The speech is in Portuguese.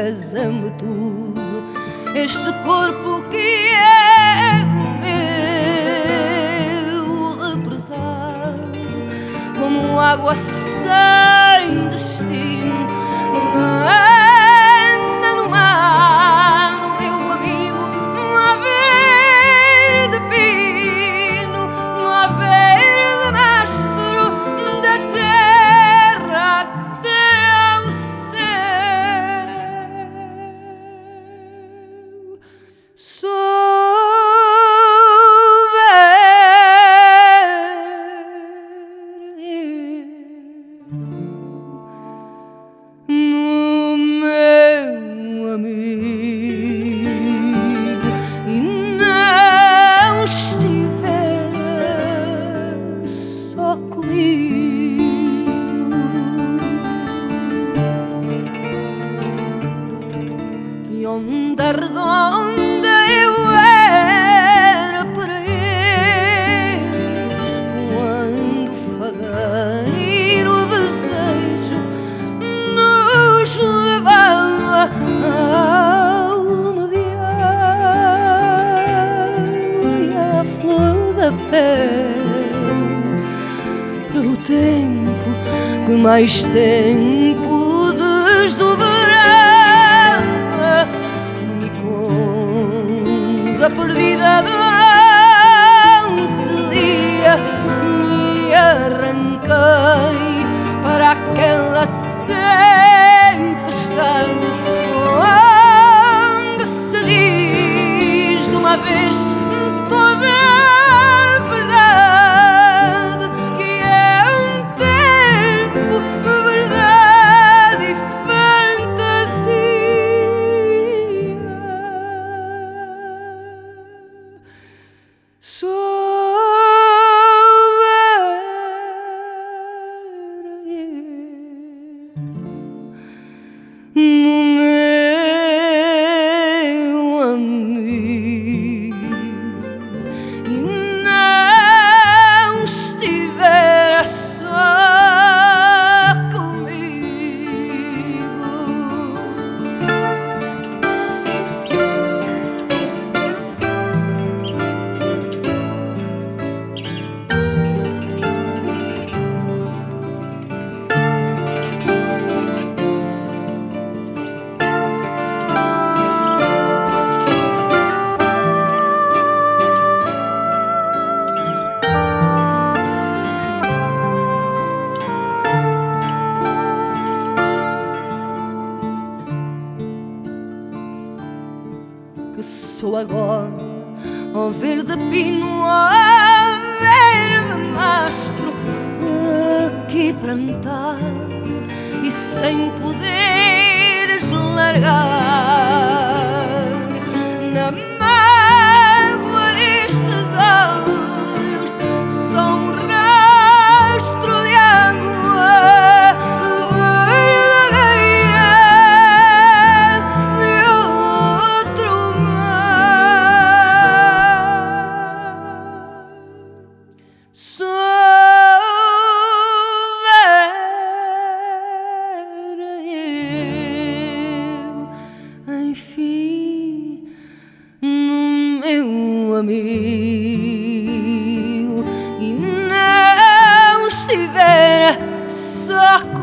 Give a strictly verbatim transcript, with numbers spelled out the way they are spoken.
pesa-me tudo este corpo que é o meu, represado como água sem destino, anda no mar o meu amigo, uma verde pino, uma verde mastro da terra até ao céu. Onda redonda eu era para ele, quando fagueiro desejo nos levava ao lume de água e à flor da pele, pelo tempo que mais tempo desdobrava da perdida danceria, me arranquei para aquela tempestade onde se diz de uma vez toda a verdade, que é um tempo, verdade e que sou agora, ó verde pino, ó verde mastro, aqui plantado e sem poderes largar, na mágoa destes olhos, só um rastro de água verdadeira de outro mar. Sou enfim, no meu amigo, e não estivera só